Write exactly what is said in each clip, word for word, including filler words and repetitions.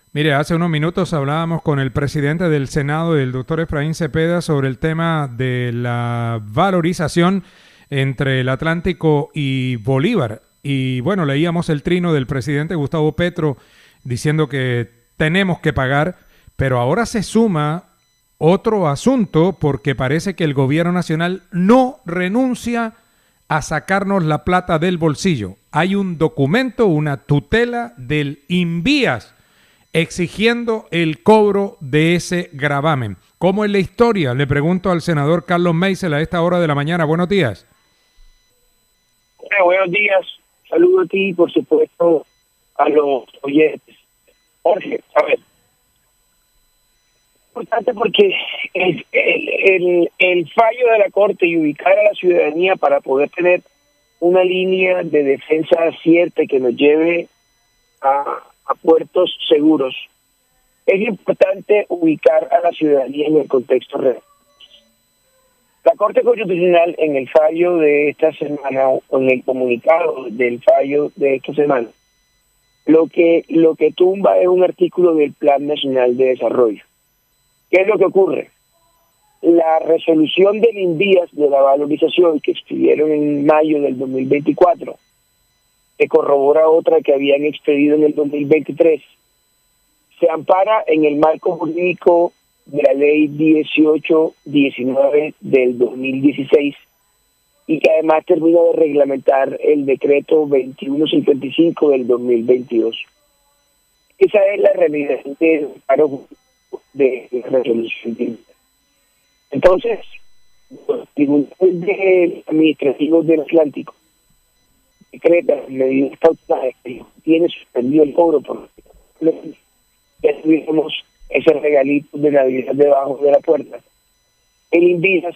Mire, hace unos minutos hablábamos con el presidente del Senado, el doctor Efraín Cepeda, sobre el tema de la valorización entre el Atlántico y Bolívar. Y bueno, leíamos el trino del presidente Gustavo Petro diciendo que tenemos que pagar, pero ahora se suma otro asunto porque parece que el gobierno nacional no renuncia a sacarnos la plata del bolsillo. Hay un documento, una tutela del INVÍAS exigiendo el cobro de ese gravamen. ¿Cómo es la historia? Le pregunto al senador Carlos Meisel a esta hora de la mañana. Buenos días. Bueno, buenos días. Saludo a ti y por supuesto a los oyentes. Jorge, a ver, importante porque el, el, el, el fallo de la Corte y ubicar a la ciudadanía para poder tener una línea de defensa cierta que nos lleve a, a puertos seguros, es importante ubicar a la ciudadanía en el contexto real. La Corte Constitucional, en el fallo de esta semana, o en el comunicado del fallo de esta semana, lo que lo que tumba es un artículo del Plan Nacional de Desarrollo. ¿Qué es lo que ocurre? La resolución del INVÍAS de la valorización que expidieron en mayo del dos mil veinticuatro, que corrobora otra que habían expedido en el dos mil veintitrés, se ampara en el marco jurídico de la ley dieciocho diecinueve del dos mil dieciséis y que además termina de reglamentar el decreto veintiuno cincuenta y cinco del dos mil veintidós. Esa es la realidad del paro de la resolución. Entonces, los tribunales administrativos del Atlántico decretan medidas cautelares que tiene suspendido el cobro por ya tuviéramos ese regalito de Navidad debajo de la puerta. El INVÍAS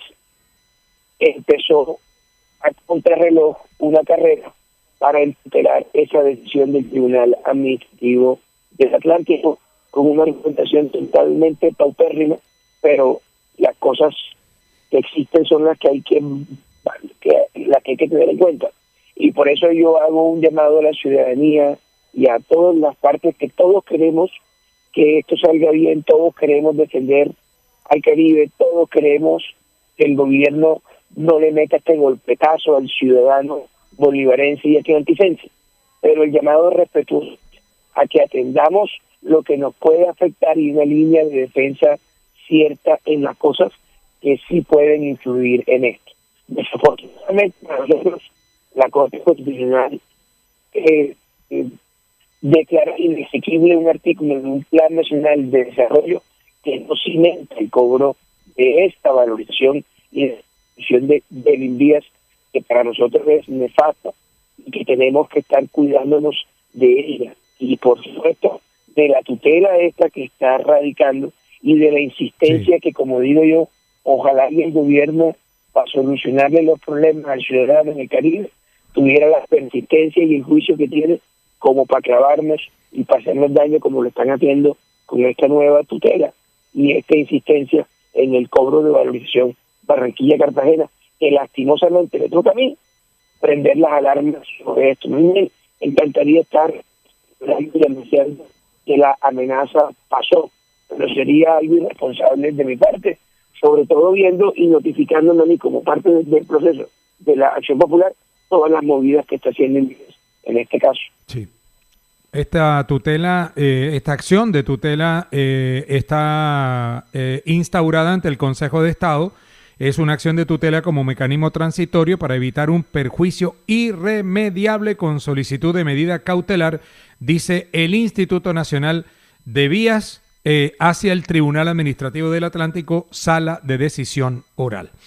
empezó a contrarreloj una carrera para enterar esa decisión del Tribunal Administrativo del Atlántico con una argumentación totalmente paupérrima, pero las cosas que existen son las que hay que, que las que hay que tener en cuenta. Y por eso yo hago un llamado a la ciudadanía y a todas las partes que todos queremos que esto salga bien, todos queremos defender al Caribe, todos queremos que el gobierno no le meta este golpetazo al ciudadano bolivarense y atlanticense. Pero el llamado es respetuoso a que atendamos lo que nos puede afectar y una línea de defensa cierta en las cosas que sí pueden influir en esto. Desafortunadamente para nosotros la Corte Constitucional eh, eh, declara inexequible un artículo de un Plan Nacional de Desarrollo que no cimenta el cobro de esta valorización y de de, del INVÍAS, que para nosotros es nefasta y que tenemos que estar cuidándonos de ella. Y por supuesto, de la tutela esta que está radicando y de la insistencia sí. que, como digo yo, ojalá y el gobierno, para solucionarle los problemas al ciudadano en el Caribe, tuviera la persistencia y el juicio que tiene como para clavarnos y para hacernos daño como lo están haciendo con esta nueva tutela y esta insistencia en el cobro de valorización Barranquilla-Cartagena, que lastimosamente le toca a mí prender las alarmas sobre esto. A mí me encantaría estar anunciando que la amenaza pasó, pero sería algo irresponsable de mi parte, sobre todo viendo y notificándome a mí como parte del proceso de la Acción Popular todas las movidas que está haciendo en este caso. Sí. Esta tutela, eh, esta acción de tutela eh, está eh, instaurada ante el Consejo de Estado. Es una acción de tutela como mecanismo transitorio para evitar un perjuicio irremediable con solicitud de medida cautelar, dice el Instituto Nacional de Vías, eh, hacia el Tribunal Administrativo del Atlántico, sala de decisión oral.